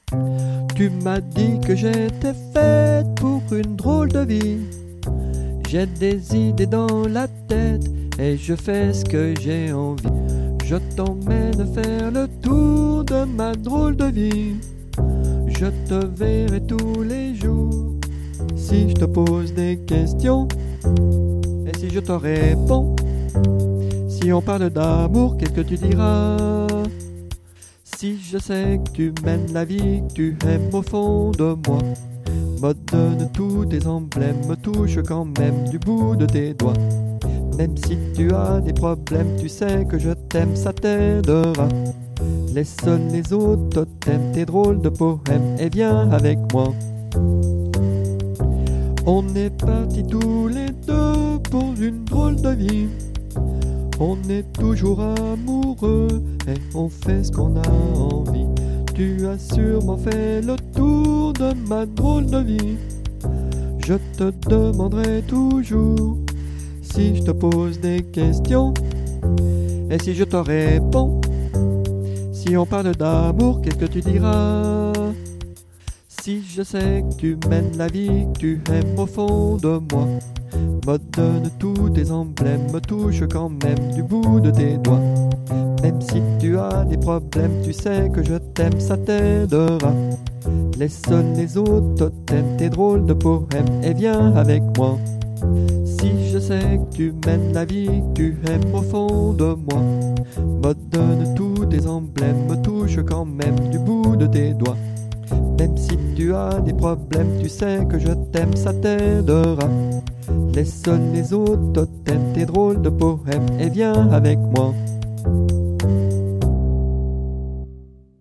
Tu m'as dit que j'étais faite pour une drôle de vie. J'ai des idées dans la tête et je fais ce que j'ai envie. Je t'emmène faire le tour de ma drôle de vie. Je te verrai tous les jours si je te pose des questions. Et si je te réponds, si on parle d'amour, qu'est-ce que tu diras? Si je sais que tu mènes la vie que tu aimes au fond de moi, me donne tous tes emblèmes, me touche quand même du bout de tes doigts. Même si tu as des problèmes, tu sais que je t'aime, ça t'aidera. Laisse les autres t'aimer tes drôles de poèmes et viens avec moi. On est partis tous les deux pour une drôle de vie. On est toujours amoureux et on fait ce qu'on a envie. Tu as sûrement fait le tour de ma drôle de vie. Je te demanderai toujours si je te pose des questions. Et si je te réponds, si on parle d'amour, qu'est-ce que tu diras? Si je sais que tu mènes la vie que tu aimes au fond de moi, me donne tous tes emblèmes, me touche quand même du bout de tes doigts. Même si tu as des problèmes, tu sais que je t'aime, ça t'aidera. Laisse les autres t'aimer tes drôles de poèmes et viens avec moi. Si je sais que tu mènes la vie que tu aimes au fond de moi, me donne tous tes emblèmes, me touche quand même du bout de tes doigts. Même si tu as des problèmes, tu sais que je t'aime, ça t'aidera. Laisse les autres t'aimer tes drôles de poèmes et viens avec moi.